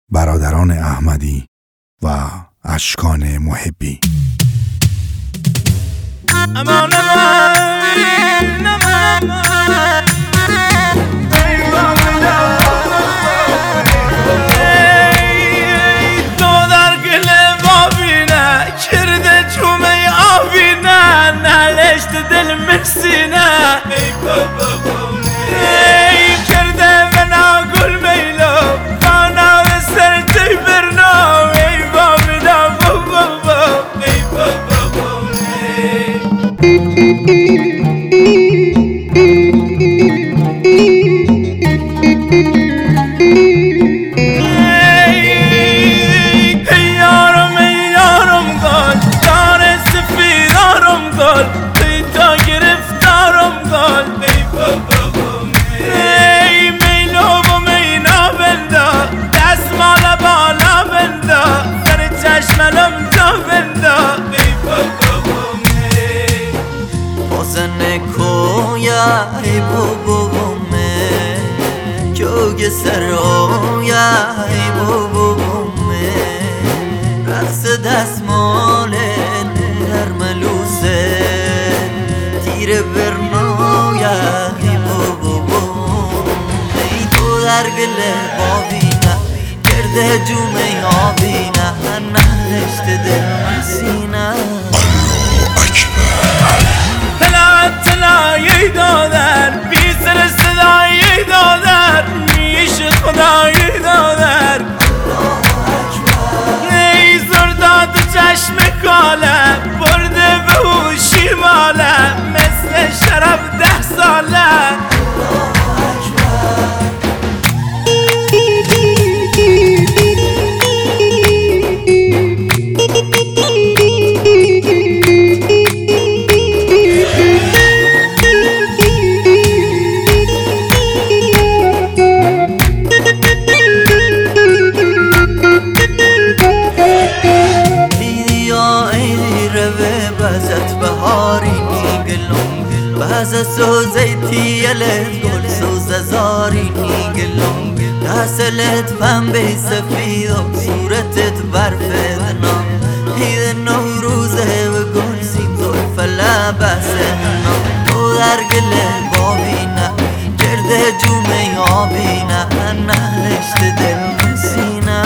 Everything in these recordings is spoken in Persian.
برادران احمدی و اشکان محبی. امان امان امان تو در گل بابینه کرده جومه آبینه نلشت دل مرسینه ای بابا ای کرده بنا گل میلو بانا و سر تی برنا ای بابینا بابا ای بابا ای بابامه جوگ سرایا ای بابامه رقص دستماله در ملوسه تیر برنایا ای بابامه ای تو در گل بابینه کرده جومه آبینه نهشت دل مسینه تلایی دادن بی سر صدایی دادن میشه خدایی دادن ای زرداد چشم کاله برده به هوشی ماله مثل شرف 10 ساله بازه سوزیتی الت گل سوز زارینی گلم دستلت پنبه سفید و صورتت برف نام عید نوروزه و گل سیم زلف لبسه نام تو در گل بابینه کرده جومه آبینه نهشت دل مسینه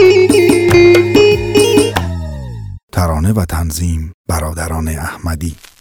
ترانه و تنظیم برادران احمدی.